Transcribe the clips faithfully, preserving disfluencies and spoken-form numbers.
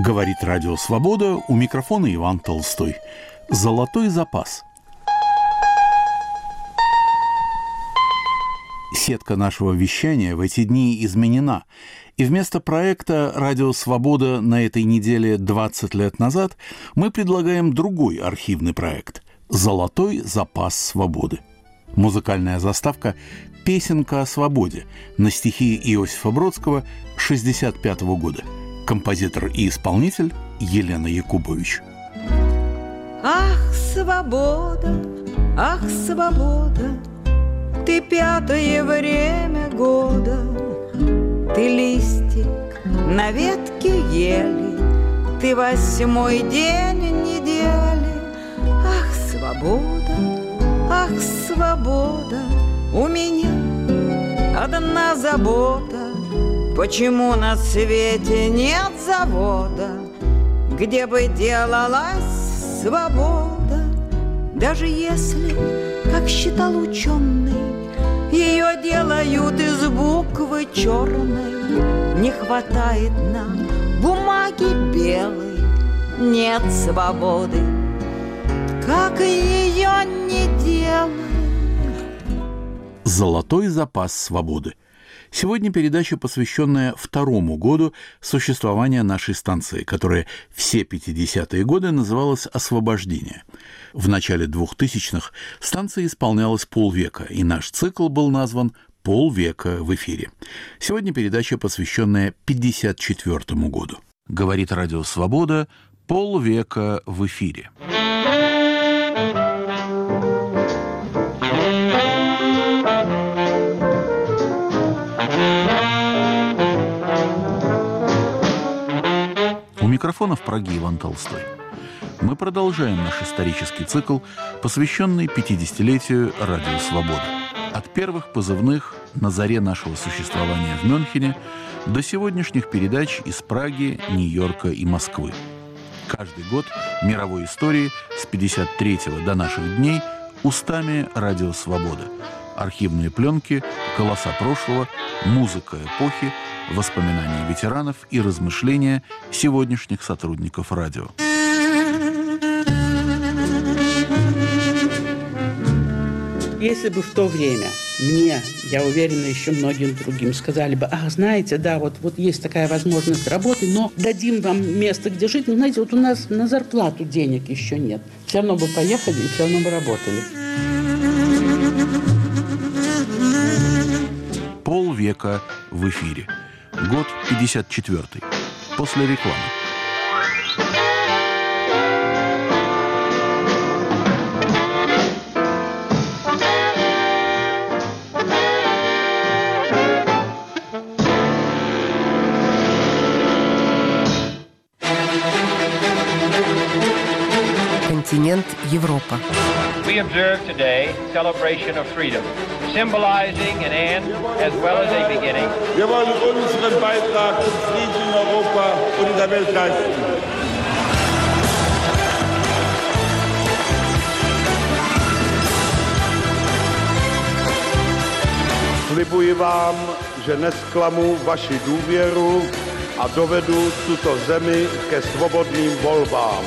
Говорит Радио Свобода, у микрофона Иван Толстой. Золотой запас. Сетка нашего вещания в эти дни изменена, и вместо проекта «Радио Свобода» на этой неделе двадцать лет назад мы предлагаем другой архивный проект «Золотой запас свободы». Музыкальная заставка «Песенка о свободе» на стихи Иосифа Бродского шестьдесят пятого года. Композитор и исполнитель Елена Якубович. Ах, свобода, ах, свобода, ты пятое время года, ты листик на ветке ели, ты восьмой день недели. Ах, свобода, ах, свобода, у меня одна забота. Почему на свете нет завода, где бы делалась свобода? Даже если, как считал ученый, ее делают из буквы черной, не хватает нам бумаги белой, нет свободы, как ее не делай. Золотой запас свободы. Сегодня передача, посвященная второму году существования нашей станции, которая все пятидесятые годы называлась «Освобождение». В начале двухтысячных станция исполнялась полвека, и наш цикл был назван «Полвека в эфире». Сегодня передача, посвященная пятьдесят четвёртому году. Говорит Радио Свобода, полвека в эфире. У микрофона в Праге Иван Толстой. Мы продолжаем наш исторический цикл, посвященный пятидесятилетию Радио Свобода. От первых позывных на заре нашего существования в Мюнхене до сегодняшних передач из Праги, Нью-Йорка и Москвы. Каждый год мировой истории с пятьдесят третьего до наших дней устами Радио Свобода. Архивные пленки, голоса прошлого, музыка эпохи, воспоминания ветеранов и размышления сегодняшних сотрудников радио. Если бы в то время мне, я уверена, еще многим другим сказали бы: ах, знаете, да, вот, вот есть такая возможность работы, но дадим вам место, где жить. Но, знаете, вот у нас на зарплату денег еще нет. Все равно бы поехали и все равно бы работали. Полвека в эфире. Год пятьдесят четвёртый. После рекламы. Континент Европа. We observe today celebration of freedom, symbolizing an end as well as a beginning. Wir wollen unseren Beitrag zum Frieden in Europa und in der Welt leisten. Slibuji vám, že nesklamu vaši důvěru a dovedu tuto zemi ke svobodným volbám.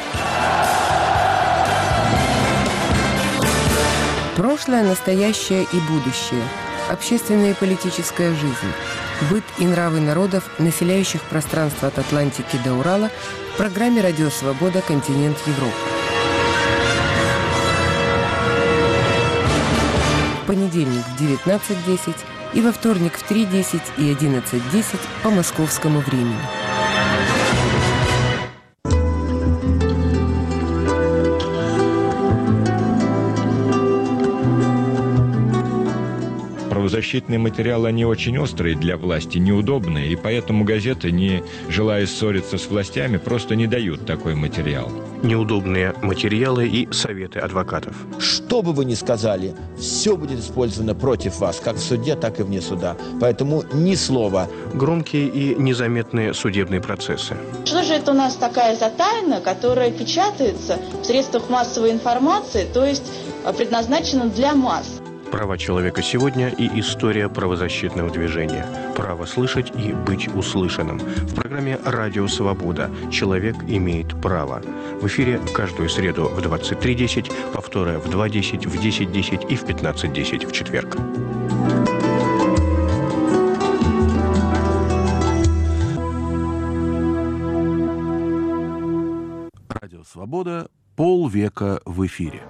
Прошлое, настоящее и будущее. Общественная и политическая жизнь. Быт и нравы народов, населяющих пространство от Атлантики до Урала, в программе «Радио Свобода. Континент Европы». В понедельник в девятнадцать десять и во вторник в три десять и одиннадцать десять по московскому времени. Правозащитные материалы, они очень острые для власти, неудобные, и поэтому газеты, не желая ссориться с властями, просто не дают такой материал. Неудобные материалы и советы адвокатов. Что бы вы ни сказали, все будет использовано против вас, как в суде, так и вне суда. Поэтому ни слова. Громкие и незаметные судебные процессы. Что же это у нас такая за тайна, которая печатается в средствах массовой информации, то есть предназначена для масс? Права человека сегодня и история правозащитного движения. Право слышать и быть услышанным. В программе «Радио Свобода. Человек имеет право». В эфире каждую среду в двадцать три десять, повторы в два десять, в десять десять и в пятнадцать десять в четверг. Радио Свобода. Полвека в эфире.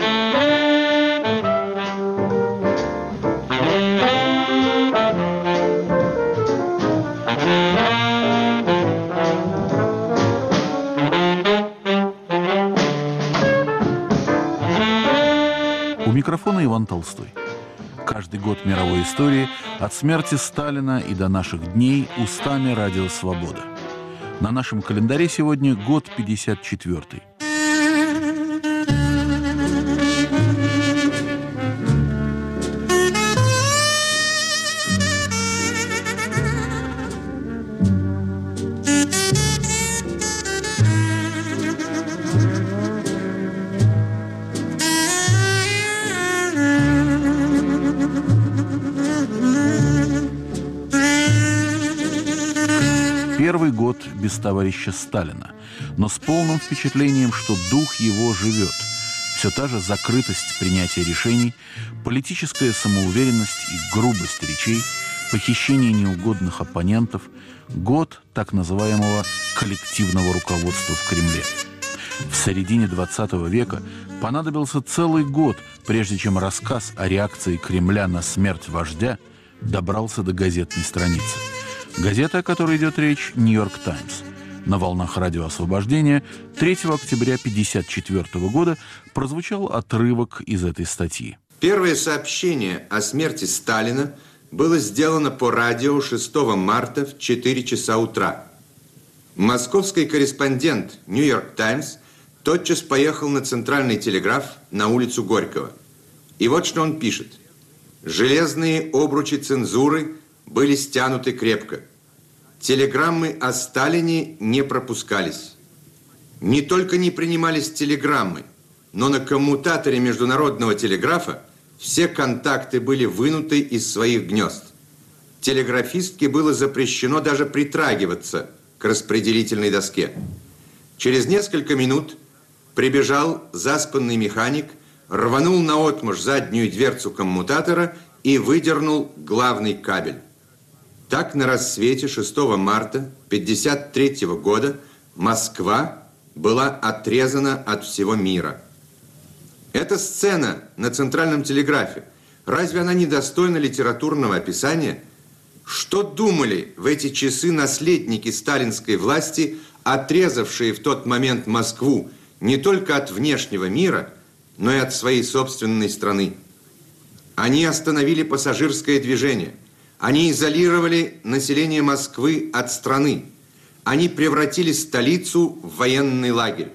У микрофона Иван Толстой. Каждый год мировой истории от смерти Сталина и до наших дней устами Радио Свобода. На нашем календаре сегодня год пятьдесят четвёртый. Первый год без товарища Сталина, но с полным впечатлением, что дух его живет. Все та же закрытость принятия решений, политическая самоуверенность и грубость речей, похищение неугодных оппонентов, год так называемого коллективного руководства в Кремле. В середине двадцатого века понадобился целый год, прежде чем рассказ о реакции Кремля на смерть вождя добрался до газетной страницы. Газета, о которой идет речь, «Нью-Йорк Таймс». На волнах радио «Освобождение» третьего октября тысяча девятьсот пятьдесят четвёртого года прозвучал отрывок из этой статьи. Первое сообщение о смерти Сталина было сделано по радио шестого марта в четыре часа утра. Московский корреспондент «Нью-Йорк Таймс» тотчас поехал на центральный телеграф на улицу Горького. И вот что он пишет. «Железные обручи цензуры были стянуты крепко. Телеграммы о Сталине не пропускались. Не только не принимались телеграммы, но на коммутаторе международного телеграфа все контакты были вынуты из своих гнезд. Телеграфистке было запрещено даже притрагиваться к распределительной доске. Через несколько минут прибежал заспанный механик, рванул наотмашь заднюю дверцу коммутатора и выдернул главный кабель. Так на рассвете шестого марта тысяча девятьсот пятьдесят третьего года Москва была отрезана от всего мира. Эта сцена на центральном телеграфе, разве она не достойна литературного описания? Что думали в эти часы наследники сталинской власти, отрезавшие в тот момент Москву не только от внешнего мира, но и от своей собственной страны? Они остановили пассажирское движение. Они изолировали население Москвы от страны. Они превратили столицу в военный лагерь.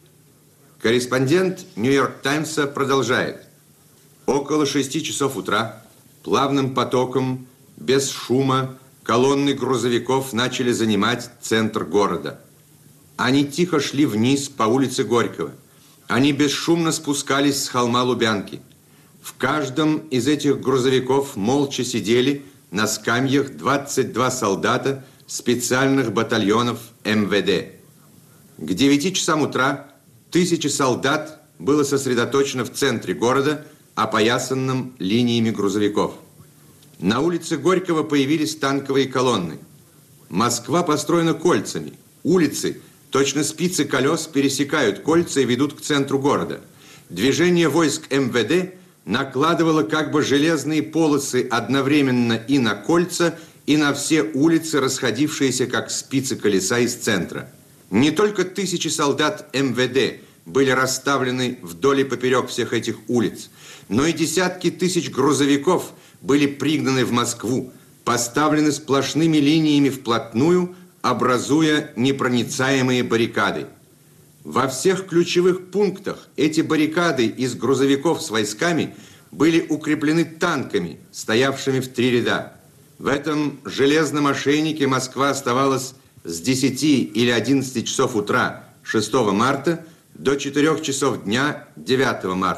Корреспондент «Нью-Йорк Таймса» продолжает. Около шести часов утра плавным потоком, без шума, колонны грузовиков начали занимать центр города. Они тихо шли вниз по улице Горького. Они бесшумно спускались с холма Лубянки. В каждом из этих грузовиков молча сидели на скамьях двадцать два солдата специальных батальонов эм вэ дэ. К девяти часам утра тысячи солдат было сосредоточено в центре города, опоясанном линиями грузовиков. На улице Горького появились танковые колонны. Москва построена кольцами. Улицы, точно спицы колес, пересекают кольца и ведут к центру города. Движение войск эм вэ дэ накладывала как бы железные полосы одновременно и на кольца, и на все улицы, расходившиеся как спицы колеса из центра. Не только тысячи солдат эм вэ дэ были расставлены вдоль и поперек всех этих улиц, но и десятки тысяч грузовиков были пригнаны в Москву, поставлены сплошными линиями вплотную, образуя непроницаемые баррикады. Во всех ключевых пунктах эти баррикады из грузовиков с войсками были укреплены танками, стоявшими в три ряда. В этом железном ошейнике Москва оставалась с десяти или одиннадцати часов утра шестого марта до четырёх часов дня девятого марта.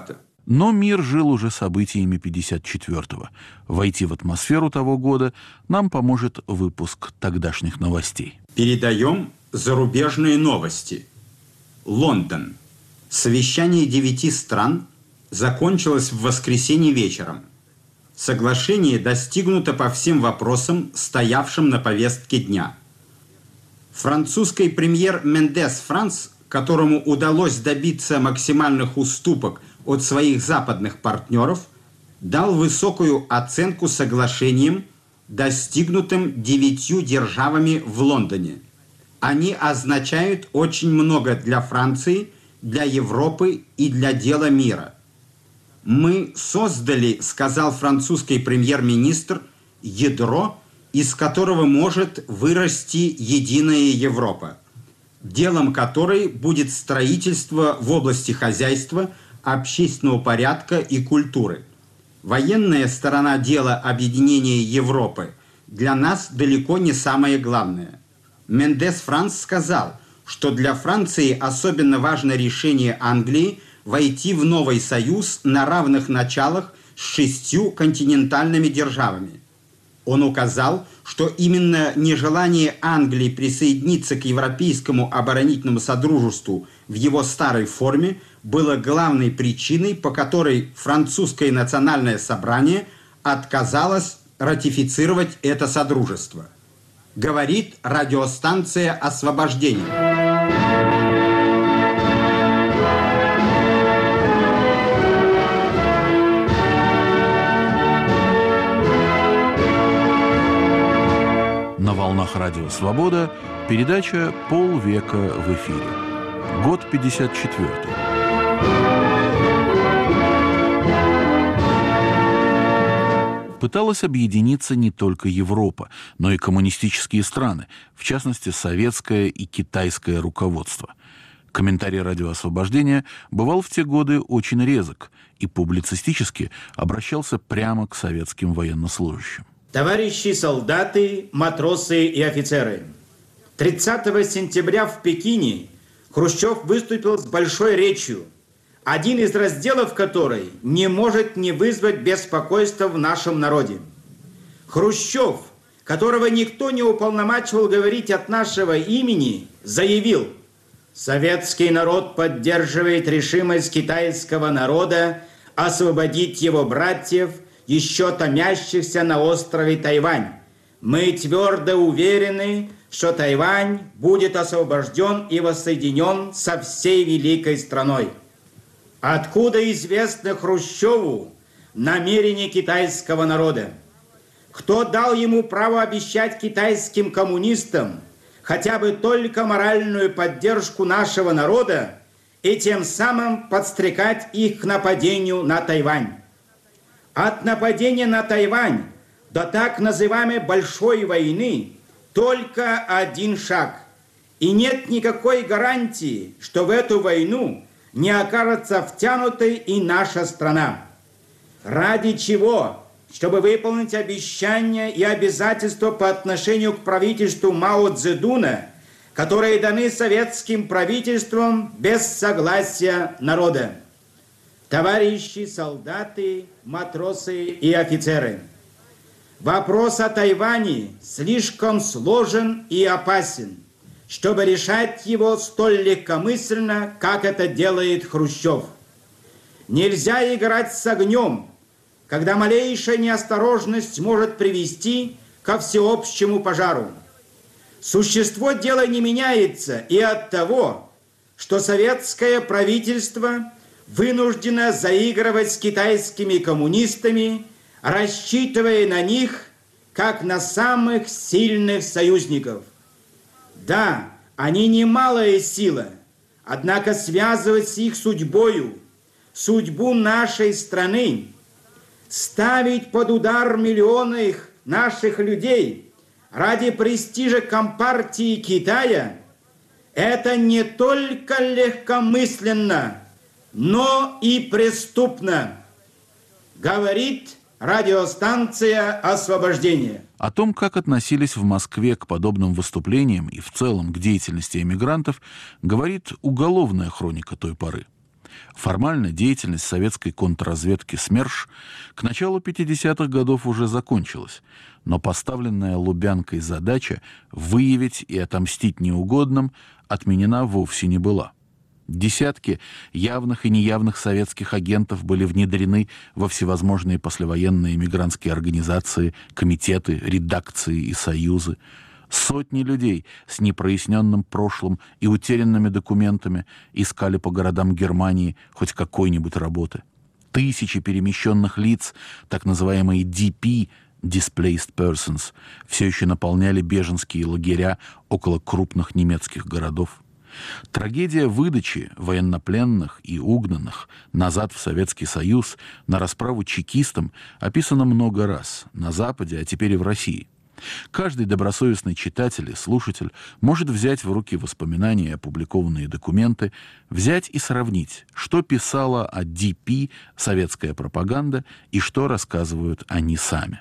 Но мир жил уже событиями пятьдесят четвёртого. Войти в атмосферу того года нам поможет выпуск тогдашних новостей. Передаем зарубежные новости. Лондон. Совещание девяти стран закончилось в воскресенье вечером. Соглашение достигнуто по всем вопросам, стоявшим на повестке дня. Французский премьер Мендес Франс, которому удалось добиться максимальных уступок от своих западных партнеров, дал высокую оценку соглашениям, достигнутым девятью державами в Лондоне. Они означают очень много для Франции, для Европы и для дела мира. «Мы создали, — сказал французский премьер-министр, — ядро, из которого может вырасти единая Европа, делом которой будет строительство в области хозяйства, общественного порядка и культуры. Военная сторона дела объединения Европы для нас далеко не самое главное. Мендес Франс сказал, что для Франции особенно важно решение Англии войти в новый союз на равных началах с шестью континентальными державами. Он указал, что именно нежелание Англии присоединиться к Европейскому оборонительному содружеству в его старой форме было главной причиной, по которой французское национальное собрание отказалось ратифицировать это содружество. Говорит радиостанция «Освобождение». На волнах радио «Свобода» передача «Полвека в эфире». Год пятьдесят четвёртый. Пыталась объединиться не только Европа, но и коммунистические страны, в частности, советское и китайское руководство. Комментарий радио «Освобождение» бывал в те годы очень резок и публицистически обращался прямо к советским военнослужащим. Товарищи солдаты, матросы и офицеры, тридцатого сентября в Пекине Хрущев выступил с большой речью, один из разделов которой не может не вызвать беспокойства в нашем народе. Хрущев, которого никто не уполномачивал говорить от нашего имени, заявил: «Советский народ поддерживает решимость китайского народа освободить его братьев, еще томящихся на острове Тайвань. Мы твердо уверены, что Тайвань будет освобожден и воссоединен со всей великой страной». Откуда известно Хрущеву намерения китайского народа? Кто дал ему право обещать китайским коммунистам хотя бы только моральную поддержку нашего народа и тем самым подстрекать их к нападению на Тайвань? От нападения на Тайвань до так называемой «большой войны» только один шаг. И нет никакой гарантии, что в эту войну не окажется втянутой и наша страна. Ради чего? Чтобы выполнить обещания и обязательства по отношению к правительству Мао Цзэдуна, которые даны советским правительством без согласия народа. Товарищи солдаты, матросы и офицеры, вопрос о Тайване слишком сложен и опасен, чтобы решать его столь легкомысленно, как это делает Хрущев. Нельзя играть с огнем, когда малейшая неосторожность может привести ко всеобщему пожару. Существо дела не меняется и от того, что советское правительство вынуждено заигрывать с китайскими коммунистами, рассчитывая на них как на самых сильных союзников. Да, они немалая сила, однако связывать с их судьбою, судьбу нашей страны, ставить под удар миллионы наших людей ради престижа Компартии Китая – это не только легкомысленно, но и преступно, говорит радиостанция «Освобождение». О том, как относились в Москве к подобным выступлениям и в целом к деятельности эмигрантов, говорит уголовная хроника той поры. Формально деятельность советской контрразведки СМЕРШ к началу пятидесятых годов уже закончилась, но поставленная Лубянкой задача выявить и отомстить неугодным отменена вовсе не была. Десятки явных и неявных советских агентов были внедрены во всевозможные послевоенные эмигрантские организации, комитеты, редакции и союзы. Сотни людей с непроясненным прошлым и утерянными документами искали по городам Германии хоть какой-нибудь работы. Тысячи перемещенных лиц, так называемые ди пи, Displaced Persons, все еще наполняли беженские лагеря около крупных немецких городов. Трагедия выдачи военнопленных и угнанных назад в Советский Союз на расправу чекистам описана много раз на Западе, а теперь и в России. Каждый добросовестный читатель и слушатель может взять в руки воспоминания и опубликованные документы, взять и сравнить, что писала о ди пи советская пропаганда и что рассказывают они сами.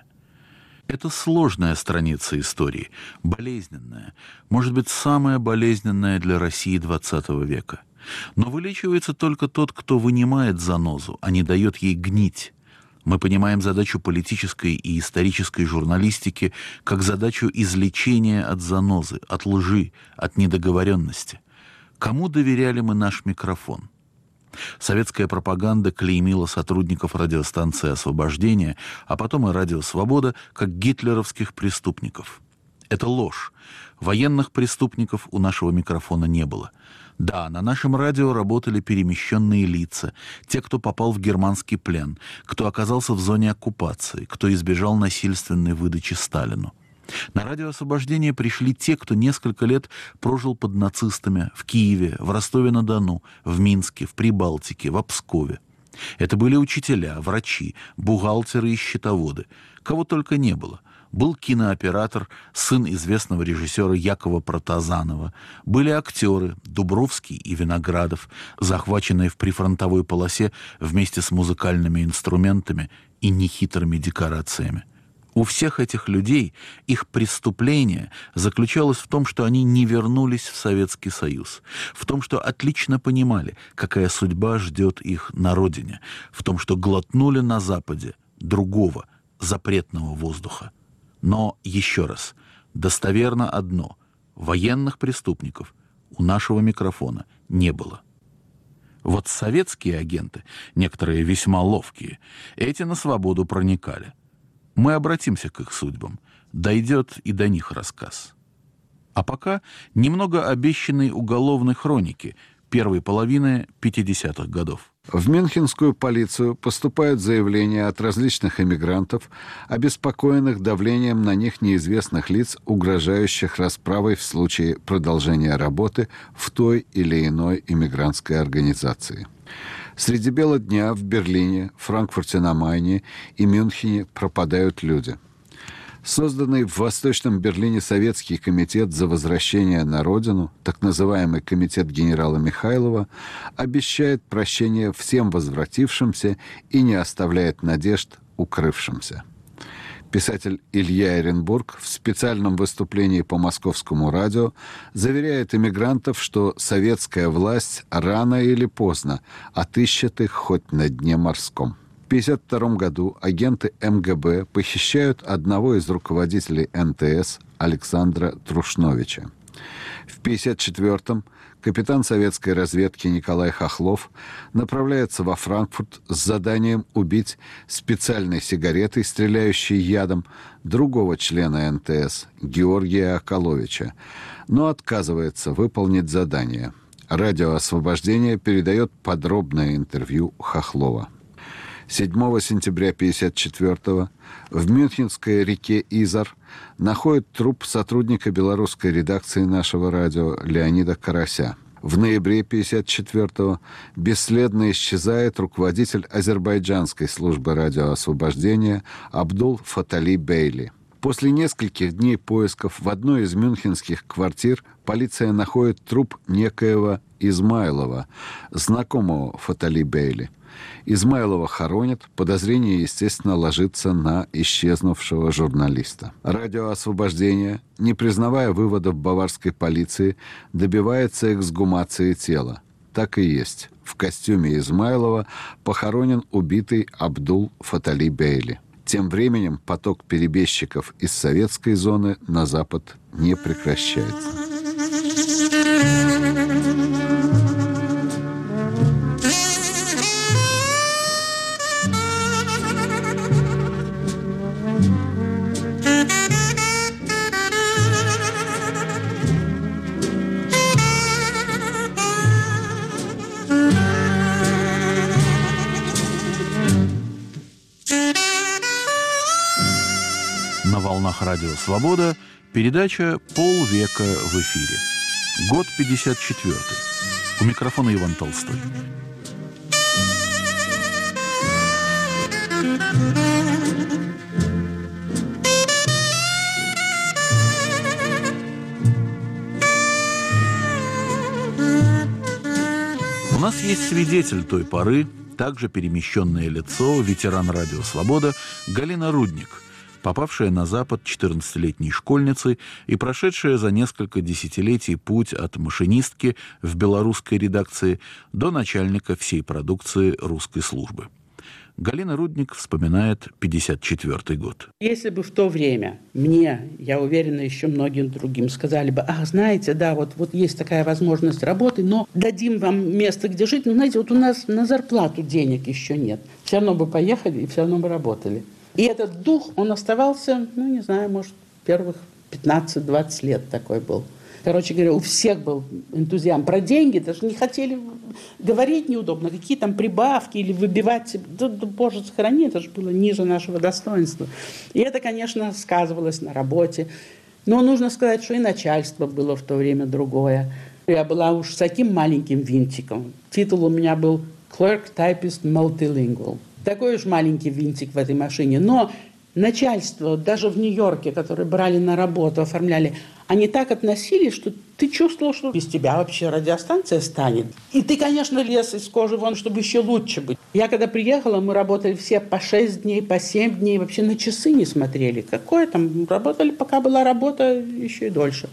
Это сложная страница истории, болезненная, может быть, самая болезненная для России двадцатого века. Но вылечивается только тот, кто вынимает занозу, а не дает ей гнить. Мы понимаем задачу политической и исторической журналистики как задачу излечения от занозы, от лжи, от недоговоренности. Кому доверяли мы наш микрофон? Советская пропаганда клеймила сотрудников радиостанции «Освобождение», а потом и «Радио Свобода» как гитлеровских преступников. Это ложь. Военных преступников у нашего микрофона не было. Да, на нашем радио работали перемещенные лица, те, кто попал в германский плен, кто оказался в зоне оккупации, кто избежал насильственной выдачи Сталину. На радио «Освобождение» пришли те, кто несколько лет прожил под нацистами в Киеве, в Ростове-на-Дону, в Минске, в Прибалтике, в Пскове. Это были учителя, врачи, бухгалтеры и счетоводы. Кого только не было. Был кинооператор, сын известного режиссера Якова Протазанова. Были актеры Дубровский и Виноградов, захваченные в прифронтовой полосе вместе с музыкальными инструментами и нехитрыми декорациями. У всех этих людей их преступление заключалось в том, что они не вернулись в Советский Союз, в том, что отлично понимали, какая судьба ждет их на родине, в том, что глотнули на Западе другого, запретного воздуха. Но, еще раз, достоверно одно – военных преступников у нашего микрофона не было. Вот советские агенты, некоторые весьма ловкие, эти на свободу проникали. Мы обратимся к их судьбам. Дойдет и до них рассказ. А пока немного обещанной уголовной хроники первой половины пятидесятых годов. В мюнхенскую полицию поступают заявления от различных эмигрантов, обеспокоенных давлением на них неизвестных лиц, угрожающих расправой в случае продолжения работы в той или иной эмигрантской организации. Среди бела дня в Берлине, Франкфурте на Майне и Мюнхене пропадают люди. Созданный в Восточном Берлине Советский комитет за возвращение на родину, так называемый комитет генерала Михайлова, обещает прощение всем возвратившимся и не оставляет надежд укрывшимся. Писатель Илья Эренбург в специальном выступлении по Московскому радио заверяет эмигрантов, что советская власть рано или поздно отыщет их хоть на дне морском. В тысяча девятьсот пятьдесят втором году агенты эм гэ бэ похищают одного из руководителей эн тэ эс Александра Трушновича. В тысяча девятьсот пятьдесят четвёртом капитан советской разведки Николай Хохлов направляется во Франкфурт с заданием убить специальной сигаретой, стреляющей ядом, другого члена эн тэ эс Георгия Околовича, но отказывается выполнить задание. Радио «Освобождение» передает подробное интервью Хохлова. седьмого сентября тысяча девятьсот пятьдесят четвёртого в мюнхенской реке Изар находят труп сотрудника белорусской редакции нашего радио Леонида Карася. В ноябре тысяча девятьсот пятьдесят четвёртого бесследно исчезает руководитель азербайджанской службы радиоосвобождения Абдул Фатали Бейли. После нескольких дней поисков в одной из мюнхенских квартир полиция находит труп некоего Измайлова, знакомого Фатали Бейли. Измайлова хоронят, подозрение, естественно, ложится на исчезнувшего журналиста. Радио «Освобождение», не признавая выводов баварской полиции, добивается эксгумации тела. Так и есть. в костюме Измайлова похоронен убитый Абдул Фатали Бейли. Тем временем поток перебежчиков из советской зоны на запад не прекращается. На волнах радио «Свобода» передача «Полвека в эфире». Год пятьдесят четвёртый. У микрофона Иван Толстой. У нас есть свидетель той поры, также перемещенное лицо, ветеран радио «Свобода» Галина Рудник, попавшая на Запад четырнадцатилетней школьницей и прошедшая за несколько десятилетий путь от машинистки в белорусской редакции до начальника всей продукции русской службы. Галина Рудник вспоминает пятьдесят четвёртый год. Если бы в то время мне, я уверена, еще многим другим сказали бы, а, знаете, да, вот, вот есть такая возможность работы, но дадим вам место, где жить, но, знаете, вот у нас на зарплату денег еще нет. Все равно бы поехали и все равно бы работали. И этот дух, он оставался, ну, не знаю, может, первых пятнадцать-двадцать лет такой был. Короче говоря, у всех был энтузиазм. Про деньги даже не хотели говорить неудобно, какие там прибавки или выбивать себе. Да, да, Боже, сохрани, это же было ниже нашего достоинства. И это, конечно, сказывалось на работе. Но нужно сказать, что и начальство было в то время другое. Я была уж с таким маленьким винтиком. Титул у меня был «Clerk Typist Multilingual». Такой уж маленький винтик в этой машине. Но начальство, даже в Нью-Йорке, которые брали на работу, оформляли, они так относились, что ты чувствовал, что без тебя вообще радиостанция станет. И ты, конечно, лез из кожи вон, чтобы еще лучше быть. Я когда приехала, мы работали все по шесть дней, по семь дней, вообще на часы не смотрели. Какое там, работали, пока была работа, еще и дольше.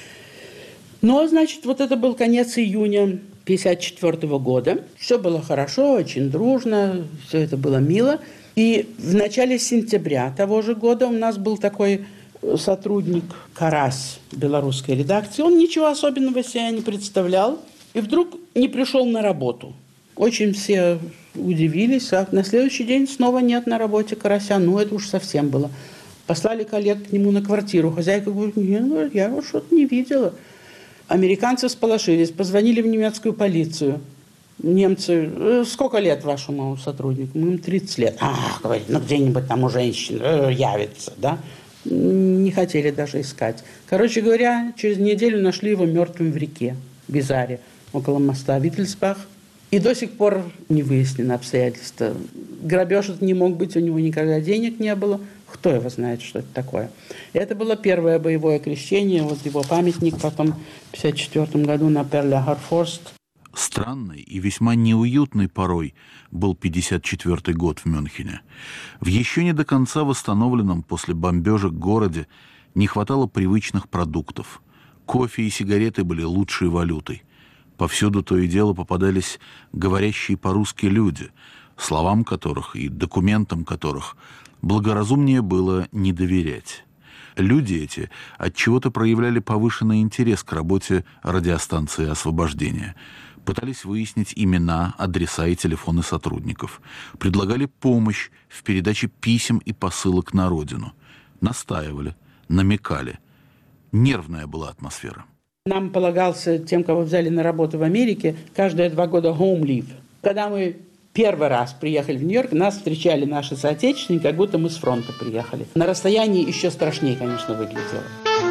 Но, значит, вот это был конец июня пятьдесят четвёртого года. Все было хорошо, очень дружно, все это было мило. И в начале сентября того же года у нас был такой сотрудник Карась белорусской редакции. Он ничего особенного себя не представлял. И вдруг не пришел на работу. Очень все удивились. А на следующий день снова нет на работе Карася. Ну, это уж совсем было. Послали коллег к нему на квартиру. Хозяйка говорит, нет, я его что-то не видела. Американцы всполошились, позвонили в немецкую полицию. Немцы, сколько лет вашему сотруднику? Мы им тридцать лет. А, говорит, ну где-нибудь там у женщин явится, да? Не хотели даже искать. Короче говоря, через неделю нашли его мертвым в реке, в Бизаре, около моста Виттельсбах. И до сих пор не выяснено обстоятельства. Грабеж это не мог быть, у него никогда денег не было. Кто его знает, что это такое. Это было первое боевое крещение, вот его памятник потом в пятьдесят четвёртом году на Перле-Харфорст. Странный и весьма неуютный порой был пятьдесят четвёртый год в Мюнхене. В еще не до конца восстановленном после бомбежек городе не хватало привычных продуктов. Кофе и сигареты были лучшей валютой. Повсюду то и дело попадались говорящие по-русски люди, словам которых и документам которых благоразумнее было не доверять. Люди эти отчего-то проявляли повышенный интерес к работе радиостанции «Освобождение». Пытались выяснить имена, адреса и телефоны сотрудников. Предлагали помощь в передаче писем и посылок на родину. Настаивали, намекали. Нервная была атмосфера. Нам полагался, тем, кого взяли на работу в Америке, каждые два года home leave. Когда мы первый раз приехали в Нью-Йорк, нас встречали наши соотечественники, как будто мы с фронта приехали. На расстоянии еще страшнее, конечно, выглядело.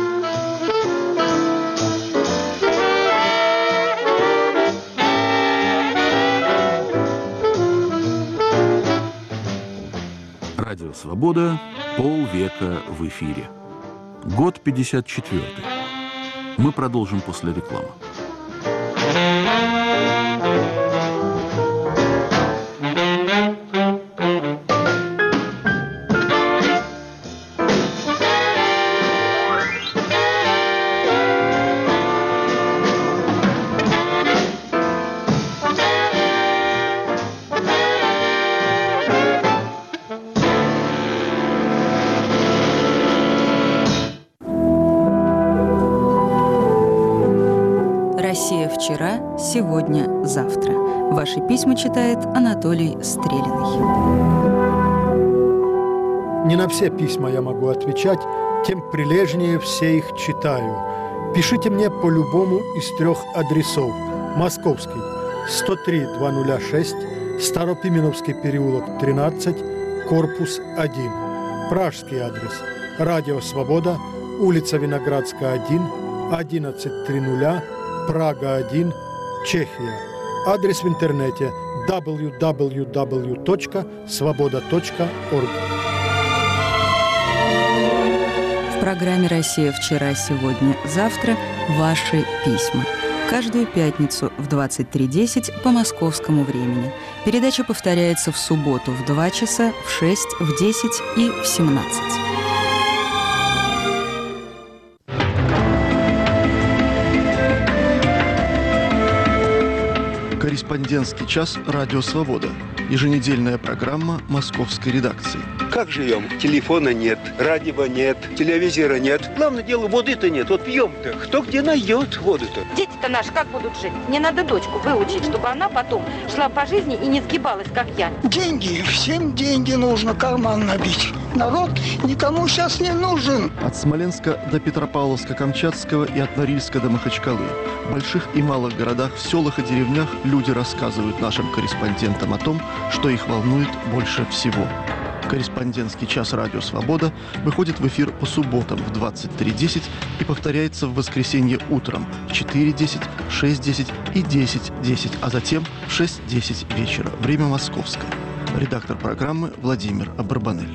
Радио «Свобода», полвека в эфире. Год пятьдесят четвёртый. Мы продолжим после рекламы. вчера, сегодня, завтра. Ваши письма читает Анатолий Стрелиный. Не на все письма я могу отвечать, тем прилежнее все их читаю. Пишите мне по любому из трех адресов. Московский, сто три двести шесть, Старопименовский переулок, тринадцать, корпус один. Пражский адрес. Радио «Свобода», улица Виноградская, один, одиннадцать триста, Прага, один, Чехия. Адрес в интернете дабл ю дабл ю дабл ю точка свобода точка орг. В программе «Россия. Вчера. Сегодня. Завтра» ваши письма. Каждую пятницу в двадцать три десять по московскому времени. Передача повторяется в субботу в два часа, в шесть, в десять и в семнадцать. Корреспондентский час «Радио Свобода». Еженедельная программа московской редакции. Как живем? Телефона нет, радио нет, телевизора нет. Главное дело, воды-то нет. Вот пьем-то. Кто где найдет воду-то? Дети-то наши как будут жить? Мне надо дочку выучить, чтобы она потом шла по жизни и не сгибалась, как я. Деньги. Всем деньги нужно, карман набить. Народ никому сейчас не нужен. От Смоленска до Петропавловска-Камчатского и от Норильска до Махачкалы. В больших и малых городах, в селах и деревнях люди рассказывают нашим корреспондентам о том, что их волнует больше всего. Корреспондентский час «Радио Свобода» выходит в эфир по субботам в двадцать три десять и повторяется в воскресенье утром в четыре десять, шесть десять и десять десять, а затем в шесть десять вечера. Время московское. Редактор программы Владимир Абарбанель.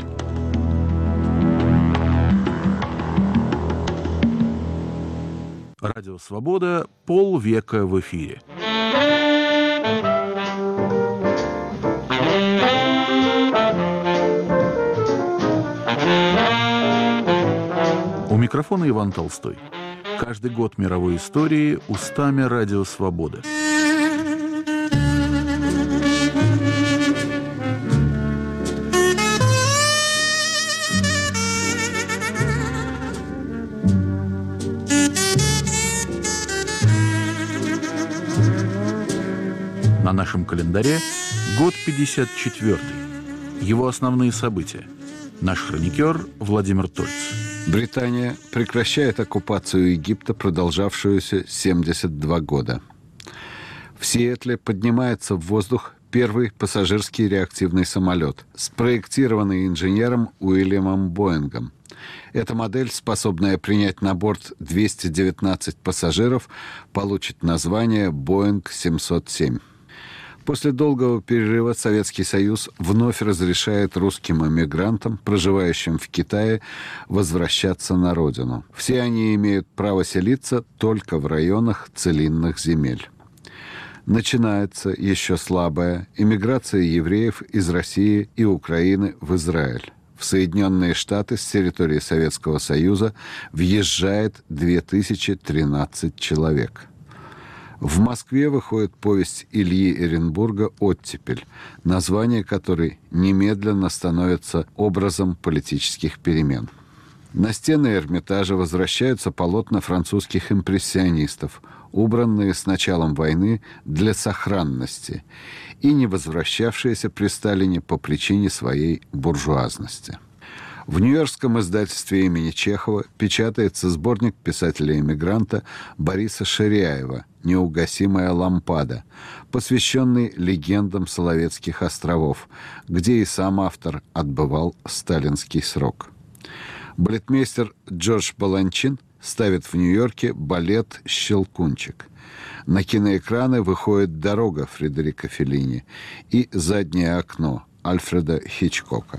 Радио «Свобода» полвека в эфире. У микрофона Иван Толстой. Каждый год мировой истории устами Радио Свобода. На нашем календаре год пятьдесят четвёртый. Его основные события. Наш хроникер Владимир Тольц. Британия прекращает оккупацию Египта, продолжавшуюся семьдесят два года. В Сиэтле поднимается в воздух первый пассажирский реактивный самолет, спроектированный инженером Уильямом Боингом. Эта модель, способная принять на борт двести девятнадцать пассажиров, получит название «Боинг семьсот семь». После долгого перерыва Советский Союз вновь разрешает русским эмигрантам, проживающим в Китае, возвращаться на родину. Все они имеют право селиться только в районах целинных земель. Начинается еще слабая эмиграция евреев из России и Украины в Израиль. В Соединенные Штаты с территории Советского Союза въезжает две тысячи тринадцать человек. В Москве выходит повесть Ильи Эренбурга «Оттепель», название которой немедленно становится образом политических перемен. На стены Эрмитажа возвращаются полотна французских импрессионистов, убранные с началом войны для сохранности и не возвращавшиеся при Сталине по причине своей буржуазности. В нью-йоркском издательстве имени Чехова печатается сборник писателя-эмигранта Бориса Ширяева «Неугасимая лампада», посвященный легендам Соловецких островов, где и сам автор отбывал сталинский срок. Балетмейстер Джордж Баланчин ставит в Нью-Йорке балет «Щелкунчик». На киноэкраны выходит «Дорога» Фредерико Феллини и «Заднее окно» Альфреда Хичкока.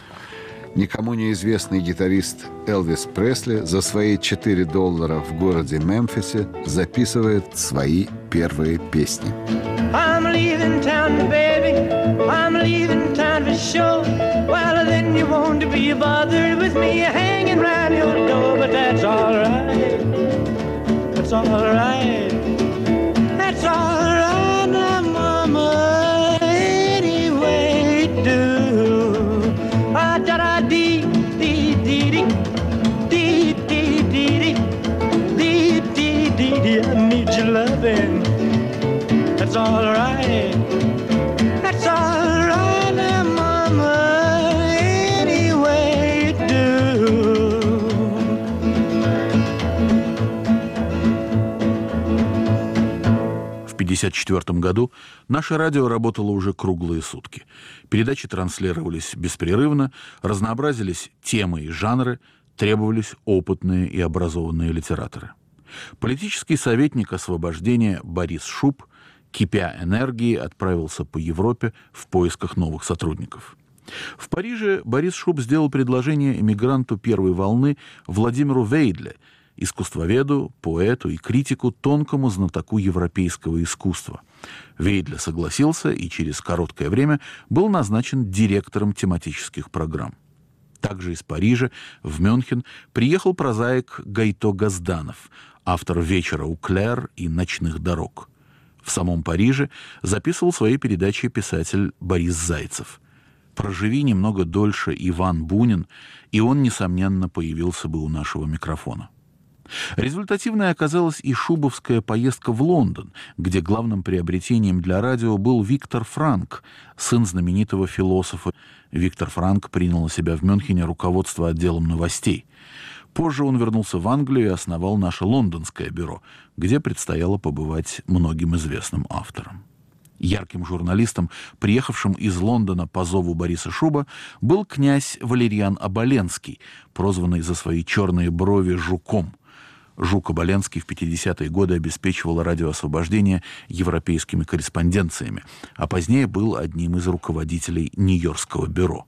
Никому неизвестный гитарист Элвис Пресли за свои четыре доллара в городе Мемфисе записывает свои первые песни. I'm leaving town, baby. I'm leaving town for sure. Well, then you won't be bothered with me hanging round your door. But that's all right. That's all right. That's all right now, mama. Anyway, do. Ah, da da dee dee dee dee dee dee dee dee dee dee dee. I need your loving. пятьдесят четвёртом году наше радио работало уже круглые сутки. Передачи транслировались беспрерывно, разнообразились темы и жанры, требовались опытные и образованные литераторы. Политический советник освобождения Борис Шуб, кипя энергией, отправился по Европе в поисках новых сотрудников. В Париже Борис Шуб сделал предложение эмигранту первой волны Владимиру Вейдле, искусствоведу, поэту и критику, тонкому знатоку европейского искусства. Вейдле согласился и через короткое время был назначен директором тематических программ. Также из Парижа в Мюнхен приехал прозаик Гайто Газданов, автор «Вечера у Клэр» и «Ночных дорог». В самом Париже записывал свои передачи писатель Борис Зайцев. Проживи немного дольше Иван Бунин, и он, несомненно, появился бы у нашего микрофона. Результативной оказалась и шубовская поездка в Лондон, где главным приобретением для радио был Виктор Франк, сын знаменитого философа. Виктор Франк принял на себя в Мюнхене руководство отделом новостей. Позже он вернулся в Англию и основал наше лондонское бюро, где предстояло побывать многим известным авторам. Ярким журналистом, приехавшим из Лондона по зову Бориса Шуба, был князь Валерьян Оболенский, прозванный за свои черные брови «Жуком». Жук Оболенский в пятидесятые годы обеспечивал радио «Освобождение» европейскими корреспонденциями, а позднее был одним из руководителей Нью-Йоркского бюро.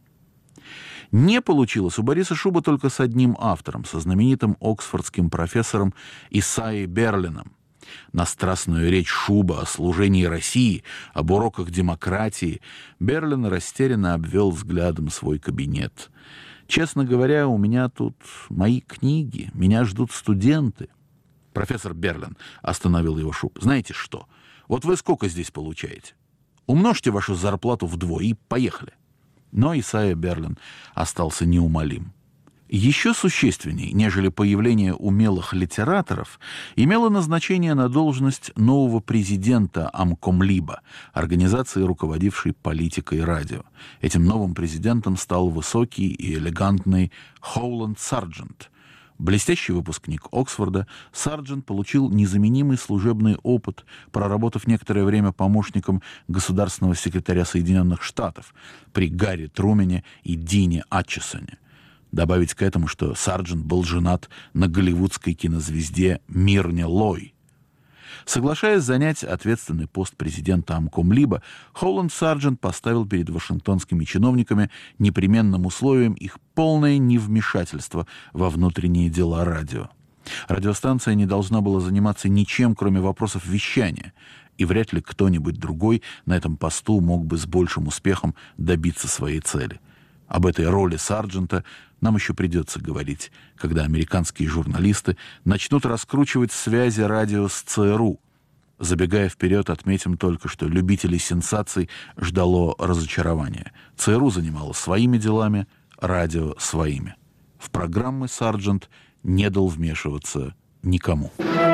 Не получилось у Бориса Шуба только с одним автором, со знаменитым оксфордским профессором Исайей Берлином. На страстную речь Шуба о служении России, об уроках демократии Берлин растерянно обвел взглядом свой кабинет. «Честно говоря, у меня тут мои книги, меня ждут студенты». «Профессор Берлин», — остановил его Шуб, — «знаете что? Вот вы сколько здесь получаете? Умножьте вашу зарплату вдвое и поехали». Но Исайя Берлин остался неумолим. Еще существенней, нежели появление умелых литераторов, имело назначение на должность нового президента Амкомлиба, организации, руководившей политикой радио. Этим новым президентом стал высокий и элегантный Хоуланд Сарджент. Блестящий выпускник Оксфорда, Сарджент получил незаменимый служебный опыт, проработав некоторое время помощником государственного секретаря Соединенных Штатов при Гарри Трумене и Дине Атчисоне. Добавить к этому, что Сарджент был женат на голливудской кинозвезде Мирне Лой. Соглашаясь занять ответственный пост президента Амкомлиба, Хоуланд Сарджент поставил перед вашингтонскими чиновниками непременным условием их полное невмешательство во внутренние дела радио. Радиостанция не должна была заниматься ничем, кроме вопросов вещания, и вряд ли кто-нибудь другой на этом посту мог бы с большим успехом добиться своей цели. Об этой роли Сарджента нам еще придется говорить, когда американские журналисты начнут раскручивать связи радио с ЦРУ. Забегая вперед, отметим только, что любителей сенсаций ждало разочарование. ЦРУ занималось своими делами, радио — своими. В программы Сарджент не дал вмешиваться никому.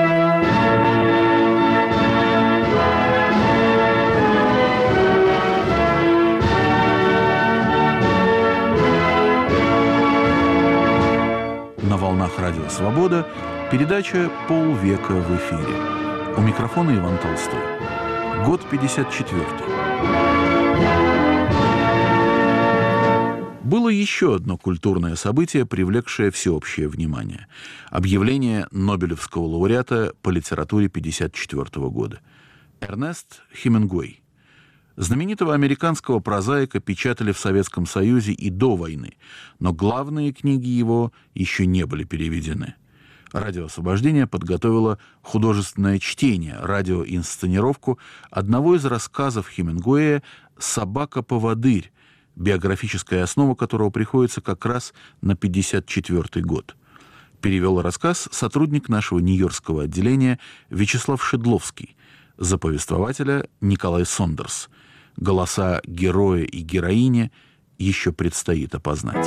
На волнах радио «Свобода» передача «Полвека в эфире». У микрофона Иван Толстой. Год пятьдесят четвёртый. Было еще одно культурное событие, привлекшее всеобщее внимание. Объявление Нобелевского лауреата по литературе пятьдесят четвёртого года. Эрнест Хемингуэй. Знаменитого американского прозаика печатали в Советском Союзе и до войны, но главные книги его еще не были переведены. Радио «Освобождение» подготовило художественное чтение, радиоинсценировку одного из рассказов Хемингуэя «Собака-поводырь», биографическая основа которого приходится как раз на пятьдесят четвёртый год. Перевел рассказ сотрудник нашего нью-йоркского отделения Вячеслав Шедловский, за повествователя Николай Сондерс. Голоса героя и героини еще предстоит опознать.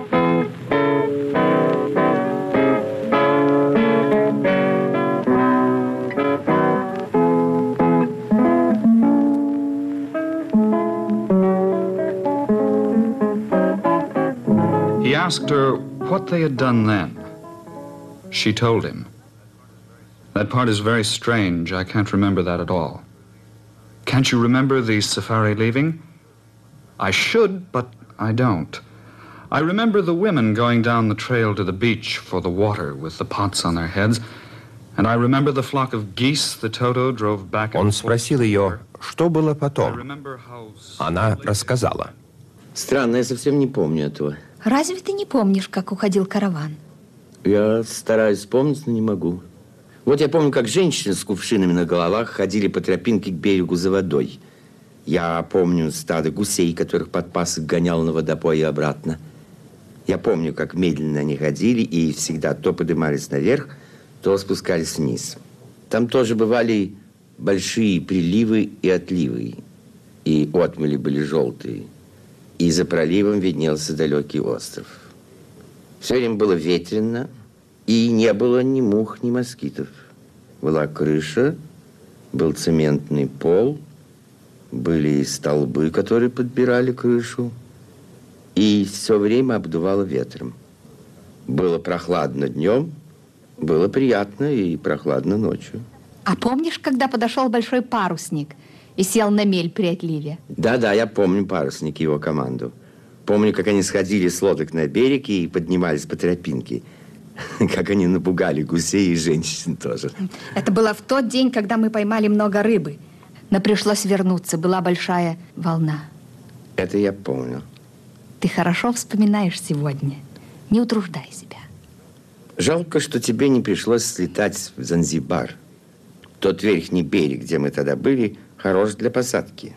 He asked her what they had done then. She told him. That part is very strange. I can't remember that at all. Can't you remember the safari leaving? I should, but I don't. I remember the women going down the trail to the beach for the water with the pots on their heads, and I remember the flock of geese the Toto drove back and Он спросил ее, что было потом. Она рассказала. Странно, я совсем не помню этого. Разве ты не помнишь, как уходил караван? Я стараюсь вспомнить, но не могу. Вот я помню, как женщины с кувшинами на головах ходили по тропинке к берегу за водой. Я помню стадо гусей, которых подпасок гонял на водопой и обратно. Я помню, как медленно они ходили и всегда то поднимались наверх, то спускались вниз. Там тоже бывали большие приливы и отливы, и отмели были желтые, и за проливом виднелся далекий остров. Все время было ветрено, и не было ни мух, ни москитов. Была крыша, был цементный пол, были столбы, которые подбирали крышу, и все время обдувало ветром. Было прохладно днем, было приятно и прохладно ночью. А помнишь, когда подошел большой парусник и сел на мель при отливе? Да-да, я помню парусник и его команду. Помню, как они сходили с лодок на берег и поднимались по тропинке. Как они напугали гусей и женщин тоже. Это было в тот день, когда мы поймали много рыбы. Но пришлось вернуться, была большая волна. Это я помню. Ты хорошо вспоминаешь сегодня. Не утруждай себя. Жалко, что тебе не пришлось слетать в Занзибар. Тот верхний берег, где мы тогда были, хорош для посадки.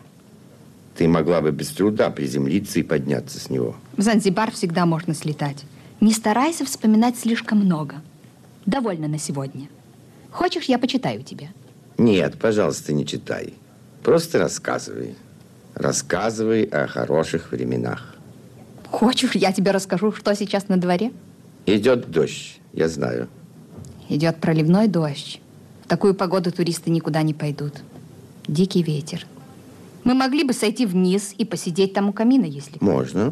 Ты могла бы без труда приземлиться и подняться с него. В Занзибар всегда можно слетать. Не старайся вспоминать слишком много. Довольно на сегодня. Хочешь, я почитаю тебе? Нет, пожалуйста, не читай. Просто рассказывай. Рассказывай о хороших временах. Хочешь, я тебе расскажу, что сейчас на дворе? Идет дождь, я знаю. Идет проливной дождь. В такую погоду туристы никуда не пойдут. Дикий ветер. Мы могли бы сойти вниз и посидеть там у камина, если... Можно.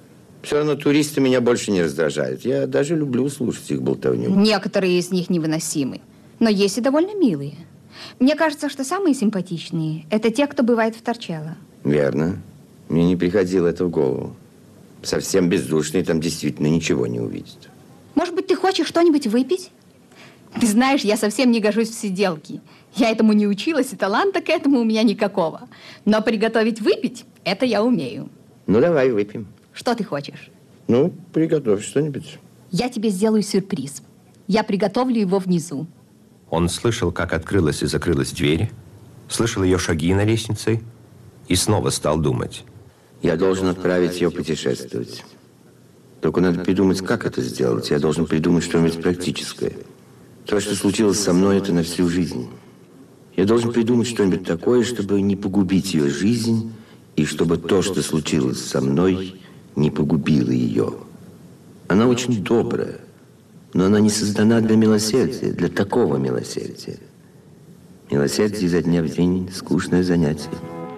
Все равно туристы меня больше не раздражают. Я даже люблю слушать их болтовню. Некоторые из них невыносимы, но есть и довольно милые. Мне кажется, что самые симпатичные – это те, кто бывает в Торчелло. Верно. Мне не приходило это в голову. Совсем бездушные там действительно ничего не увидят. Может быть, ты хочешь что-нибудь выпить? Ты знаешь, я совсем не гожусь в сиделки. Я этому не училась, и таланта к этому у меня никакого. Но приготовить выпить – это я умею. Ну, давай выпьем. Что ты хочешь? Ну, приготовь что-нибудь. Я тебе сделаю сюрприз. Я приготовлю его внизу. Он слышал, как открылась и закрылась дверь, слышал ее шаги на лестнице и снова стал думать. Я должен отправить ее путешествовать. Только надо придумать, как это сделать. Я должен придумать что-нибудь практическое. То, что случилось со мной, это на всю жизнь. Я должен придумать что-нибудь такое, чтобы не погубить ее жизнь, и чтобы то, что случилось со мной, не погубило ее. Она очень добрая, но она не создана для милосердия, для такого милосердия. Милосердие изо дня в день – скучное занятие.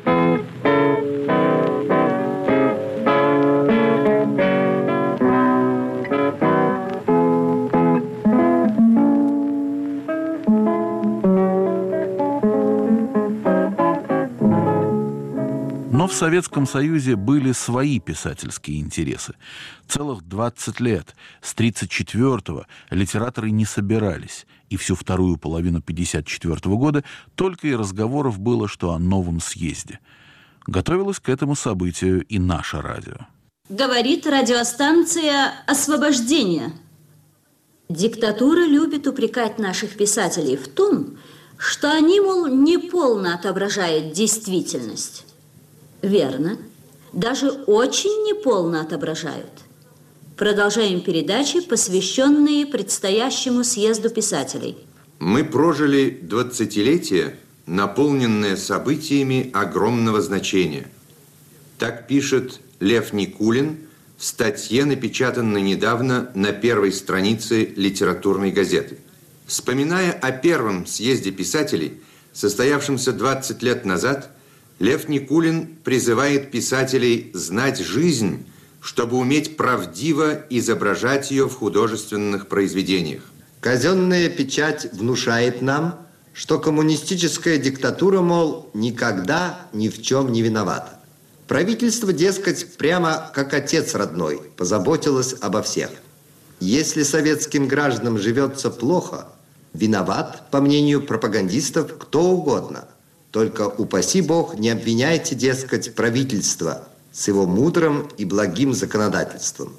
Но в Советском Союзе были свои писательские интересы. Целых двадцать лет, с тридцать четвёртого, литераторы не собирались, и всю вторую половину пятьдесят четвёртого года только и разговоров было, что о новом съезде. Готовилось к этому событию и наше радио. Говорит радиостанция «Освобождение». Диктатура любит упрекать наших писателей в том, что они, мол, неполно отображают действительность. Верно. Даже очень неполно отображают. Продолжаем передачи, посвященные предстоящему съезду писателей. Мы прожили двадцатилетие, наполненное событиями огромного значения. Так пишет Лев Никулин в статье, напечатанной недавно на первой странице литературной газеты. Вспоминая о первом съезде писателей, состоявшемся двадцать лет назад, Лев Никулин призывает писателей знать жизнь, чтобы уметь правдиво изображать ее в художественных произведениях. Казенная печать внушает нам, что коммунистическая диктатура, мол, никогда ни в чем не виновата. Правительство, дескать, прямо как отец родной, позаботилось обо всех. Если советским гражданам живется плохо, виноват, по мнению пропагандистов, кто угодно. Только, упаси Бог, не обвиняйте, дескать, правительство с его мудрым и благим законодательством.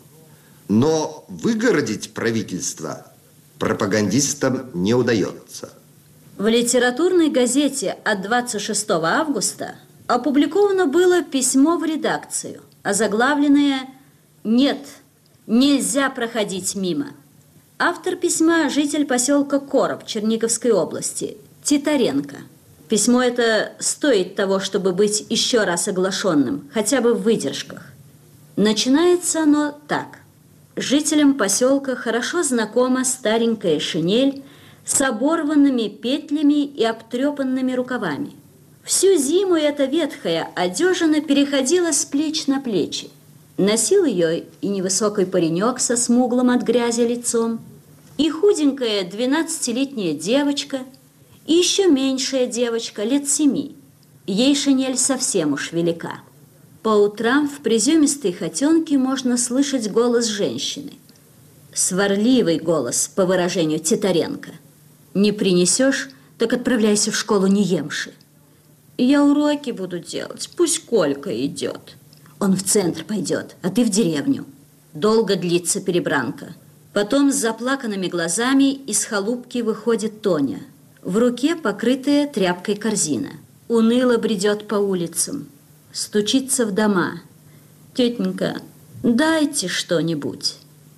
Но выгородить правительство пропагандистам не удается. В литературной газете от двадцать шестого августа опубликовано было письмо в редакцию, озаглавленное «Нет, нельзя проходить мимо». Автор письма – житель поселка Короб Черниговской области, Титаренко. Письмо это стоит того, чтобы быть еще раз оглашенным, хотя бы в выдержках. Начинается оно так. Жителям поселка хорошо знакома старенькая шинель с оборванными петлями и обтрепанными рукавами. Всю зиму эта ветхая одежина переходила с плеч на плечи. Носил ее и невысокий паренек со смуглым от грязи лицом, и худенькая двенадцатилетняя девочка, и еще меньшая девочка лет семи. Ей шинель совсем уж велика. По утрам в приземистой хотенке можно слышать голос женщины. Сварливый голос, по выражению Титаренко. Не принесешь, так отправляйся в школу не емши. Я уроки буду делать, пусть Колька идет. Он в центр пойдет, а ты в деревню. Долго длится перебранка. Потом с заплаканными глазами из халупки выходит Тоня. В руке покрытая тряпкой корзина. Уныло бредет по улицам. Стучится в дома. Тетенька, дайте что-нибудь.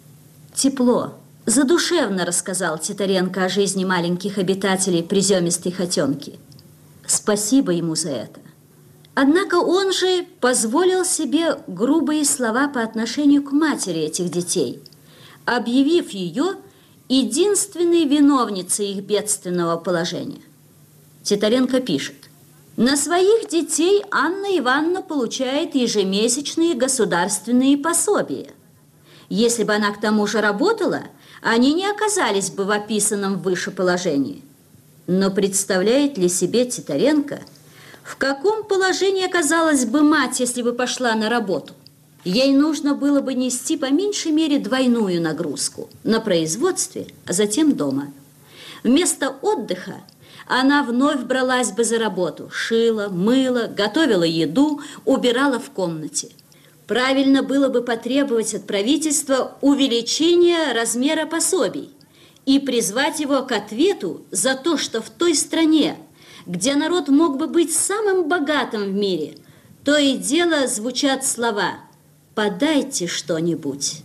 Тепло. Задушевно рассказал Титаренко о жизни маленьких обитателей приземистой хотенки. Спасибо ему за это. Однако он же позволил себе грубые слова по отношению к матери этих детей, объявив ее единственной виновницей их бедственного положения. Титаренко пишет: на своих детей Анна Ивановна получает ежемесячные государственные пособия. Если бы она к тому же работала, они не оказались бы в описанном выше положении. Но представляет ли себе Титаренко, в каком положении оказалась бы мать, если бы пошла на работу? Ей нужно было бы нести по меньшей мере двойную нагрузку на производстве, а затем дома. Вместо отдыха она вновь бралась бы за работу, шила, мыла, готовила еду, убирала в комнате. Правильно было бы потребовать от правительства увеличения размера пособий и призвать его к ответу за то, что в той стране, где народ мог бы быть самым богатым в мире, то и дело звучат слова «подайте что-нибудь».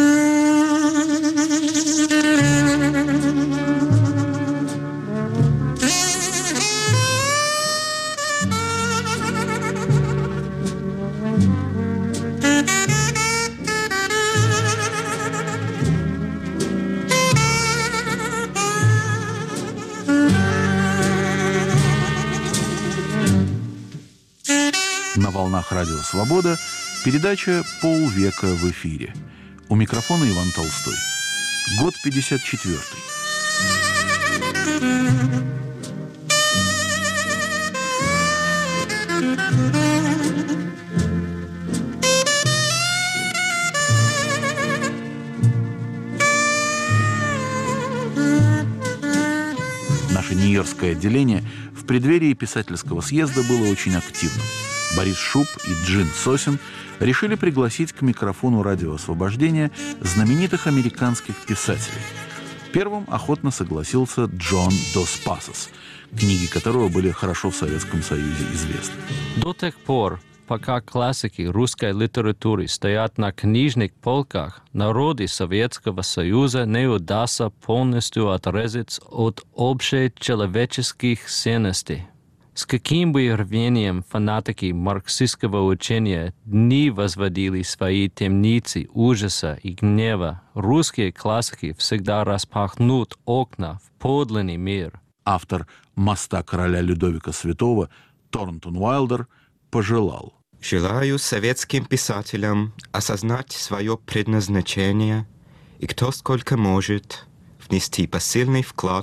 На волнах Радио Свобода передача «Полвека в эфире». У микрофона Иван Толстой. Год пятьдесят четвёртый. Наше нью-йоркское отделение в преддверии писательского съезда было очень активным. Борис Шуб и Джин Сосин решили пригласить к микрофону «Радио Освобождения» знаменитых американских писателей. Первым охотно согласился Джон Дос Пасос, книги которого были хорошо в Советском Союзе известны. До тех пор, пока классики русской литературы стоят на книжных полках, народы Советского Союза не удастся полностью отрезать от общечеловеческих ценностей. С каким бы рвением фанатики марксистского учения не возводили свои темницы ужаса и гнева, русские классики всегда распахнут окна в подлинный мир. Автор «Моста короля Людовика Святого» Торнтон Уайлдер пожелал: «Желаю советским писателям осознать свое предназначение и кто сколько может внести посильный вклад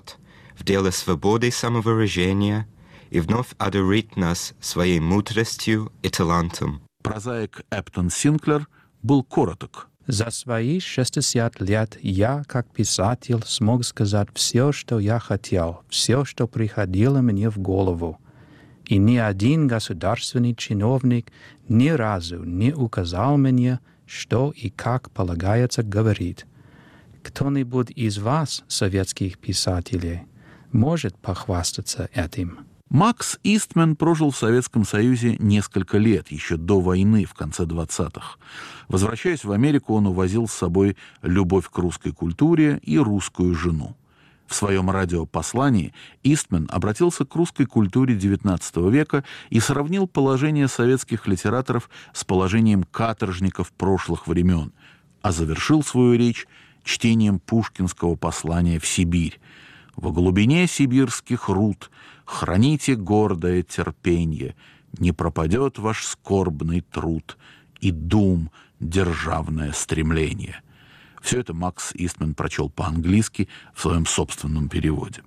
в дело свободы самовыражения и вновь одарит нас своей мудростью и талантом. Прозаик Эптон Синклер был короток. За свои шестьдесят лет я, как писатель, смог сказать все, что я хотел, все, что приходило мне в голову. И ни один государственный чиновник ни разу не указал мне, что и как полагается говорить. Кто-нибудь из вас, советских писателей, может похвастаться этим? Макс Истмен прожил в Советском Союзе несколько лет, еще до войны, в конце двадцатых. Возвращаясь в Америку, он увозил с собой любовь к русской культуре и русскую жену. В своем радиопослании Истмен обратился к русской культуре девятнадцатого века и сравнил положение советских литераторов с положением каторжников прошлых времен, а завершил свою речь чтением пушкинского послания в Сибирь. «Во глубине сибирских руд храните гордое терпенье, не пропадет ваш скорбный труд и дум державное стремление». Все это Макс Истмен прочел по-английски в своем собственном переводе.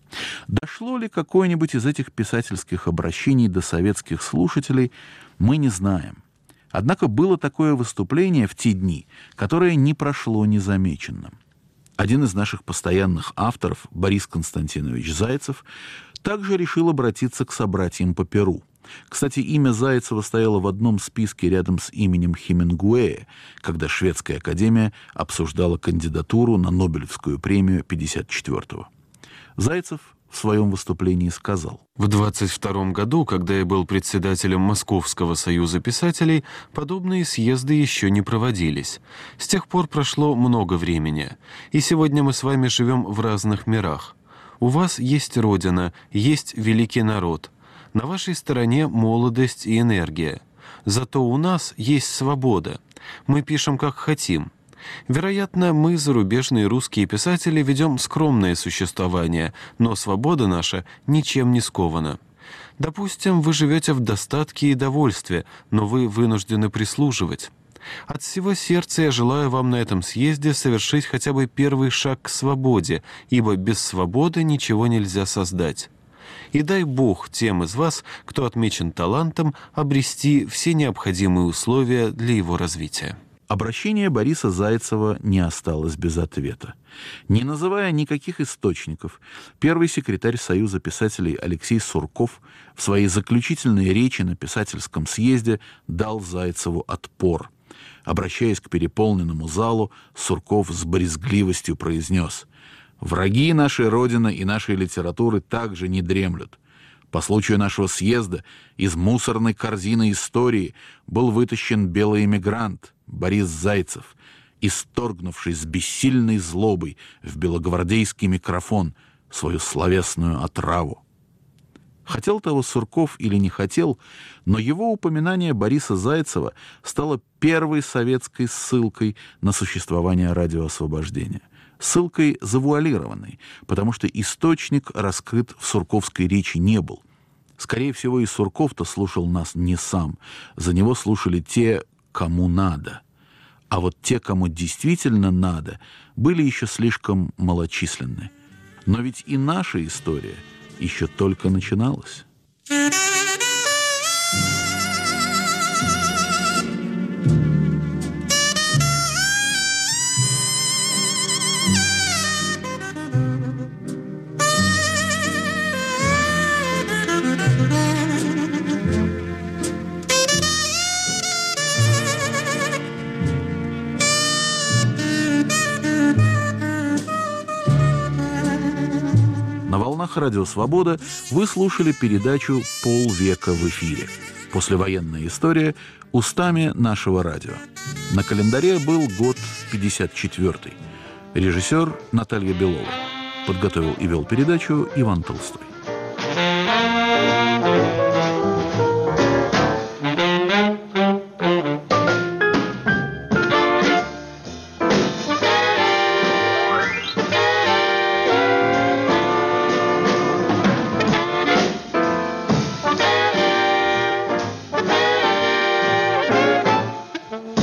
Дошло ли какое-нибудь из этих писательских обращений до советских слушателей, мы не знаем. Однако было такое выступление в те дни, которое не прошло незамеченным. Один из наших постоянных авторов, Борис Константинович Зайцев, также решил обратиться к собратьям по перу. Кстати, имя Зайцева стояло в одном списке рядом с именем Хемингуэя, когда Шведская академия обсуждала кандидатуру на Нобелевскую премию пятьдесят четвёртого. Зайцев в своем выступлении сказал: «В двадцать втором году, когда я был председателем Московского союза писателей, подобные съезды еще не проводились. С тех пор прошло много времени, и сегодня мы с вами живем в разных мирах. У вас есть Родина, есть великий народ. На вашей стороне молодость и энергия. Зато у нас есть свобода. Мы пишем, как хотим. Вероятно, мы, зарубежные русские писатели, ведем скромное существование, но свобода наша ничем не скована. Допустим, вы живете в достатке и довольстве, но вы вынуждены прислуживать. От всего сердца я желаю вам на этом съезде совершить хотя бы первый шаг к свободе, ибо без свободы ничего нельзя создать. И дай Бог тем из вас, кто отмечен талантом, обрести все необходимые условия для его развития». Обращение Бориса Зайцева не осталось без ответа. Не называя никаких источников, первый секретарь Союза писателей Алексей Сурков в своей заключительной речи на писательском съезде дал Зайцеву отпор. Обращаясь к переполненному залу, Сурков с брезгливостью произнес: «Враги нашей Родины и нашей литературы также не дремлют. По случаю нашего съезда из мусорной корзины истории был вытащен белый эмигрант Борис Зайцев, исторгнувший с бессильной злобой в белогвардейский микрофон свою словесную отраву». Хотел того Сурков или не хотел, но его упоминание Бориса Зайцева стало первой советской ссылкой на существование радиоосвобождения. Ссылкой завуалированной, потому что источник раскрыт в сурковской речи не был. Скорее всего, и Сурков-то слушал нас не сам. За него слушали те, кому надо. А вот те, кому действительно надо, были еще слишком малочисленны. Но ведь и наша история еще только начиналась. На волнах «Радио Свобода» вы слушали передачу «Полвека в эфире». Послевоенная история устами нашего радио. На календаре был год пятьдесят четвёртый. Режиссер Наталья Белова. Подготовил и вел передачу Иван Толстой.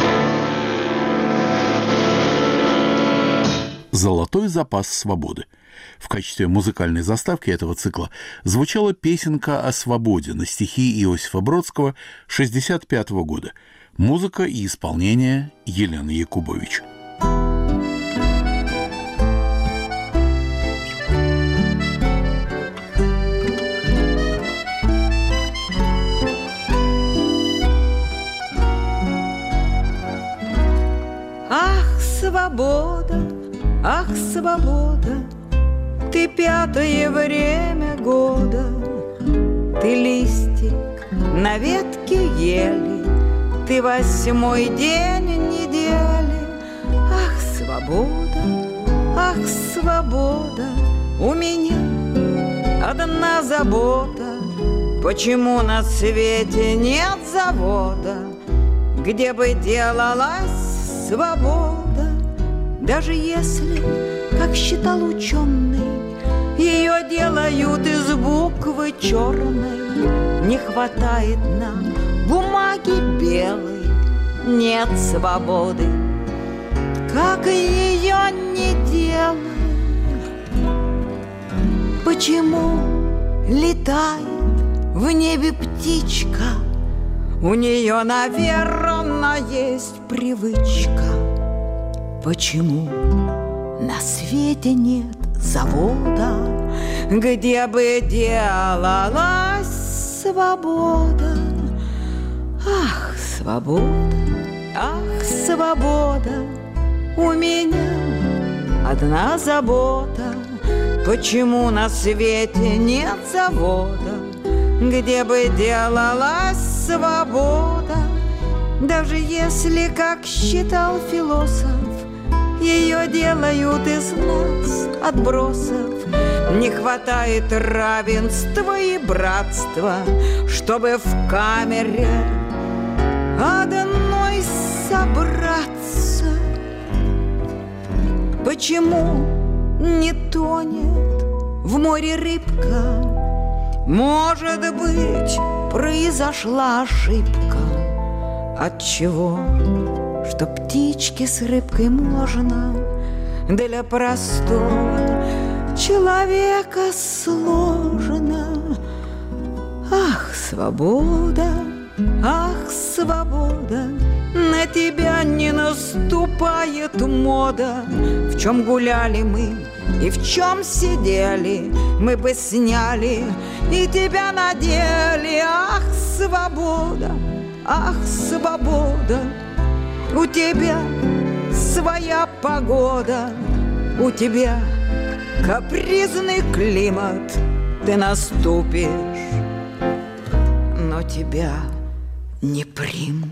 Золотой запас свободы. В качестве музыкальной заставки этого цикла звучала песенка о свободе на стихи Иосифа Бродского шестьдесят пятого года. Музыка и исполнение Елены Якубович. Ах, свобода, ах, свобода, ты пятое время года, ты листик на ветке ели, ты восьмой день недели. Ах, свобода, ах, свобода, у меня одна забота, почему на свете нет завода, где бы делалась свобода, даже если, как считал ученый, ее делают из буквы черной. Не хватает нам бумаги белой, нет свободы, как ее не делай. Почему летает в небе птичка? У нее, наверное, есть привычка. Почему на свете нет завода, где бы делалась свобода? Ах, свобода, ах, свобода, у меня одна забота. Почему на свете нет завода, где бы делалась свобода? Даже если, как считал философ, ее делают из нас отбросов. Не хватает равенства и братства, чтобы в камере одной собраться. Почему не тонет в море рыбка? Может быть, произошла ошибка. Отчего? Что птичке с рыбкой можно, для простого человека сложно. Ах, свобода, ах, свобода, на тебя не наступает мода. В чем гуляли мы и в чем сидели, мы бы сняли и тебя надели. Ах, свобода, ах, свобода, у тебя своя погода, у тебя капризный климат, ты наступишь, но тебя не примут.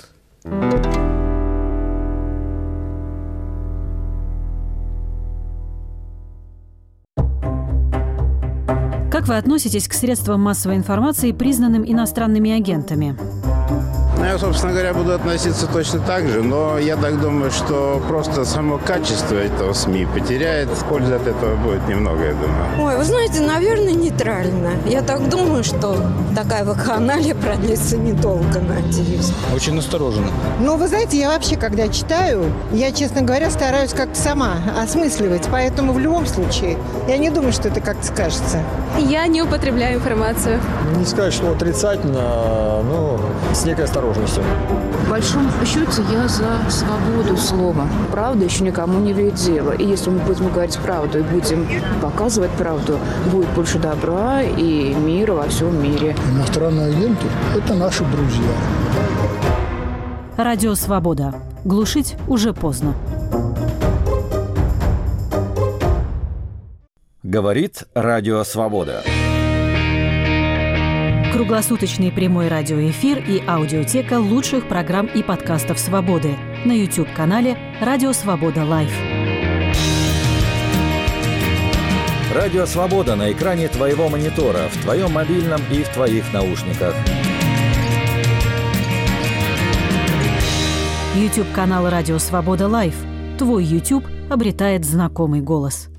Как вы относитесь к средствам массовой информации, признанным иностранными агентами? Ну, я, собственно говоря, буду относиться точно так же, но я так думаю, что просто само качество этого СМИ потеряет. Пользы от этого будет немного, я думаю. Ой, вы знаете, наверное, нейтрально. Я так думаю, что такая вакханалия продлится недолго, надеюсь. Очень настороженно. Ну, вы знаете, я вообще, когда читаю, я, честно говоря, стараюсь как-то сама осмысливать. Поэтому в любом случае, я не думаю, что это как-то скажется. Я не употребляю информацию. Не сказать, что отрицательно, но с некой осторожностью. В большом счете я за свободу слова. Правда еще никому не вредит дело. И если мы будем говорить правду и будем показывать правду, будет больше добра и мира во всем мире. Иностранные агенты – это наши друзья. Радио «Свобода». Глушить уже поздно. Говорит Радио «Свобода». Круглосуточный прямой радиоэфир и аудиотека лучших программ и подкастов «Свободы» на YouTube-канале «Радио Свобода Лайв». Радио «Свобода» на экране твоего монитора, в твоем мобильном и в твоих наушниках. YouTube-канал «Радио Свобода Лайв». Твой YouTube обретает знакомый голос.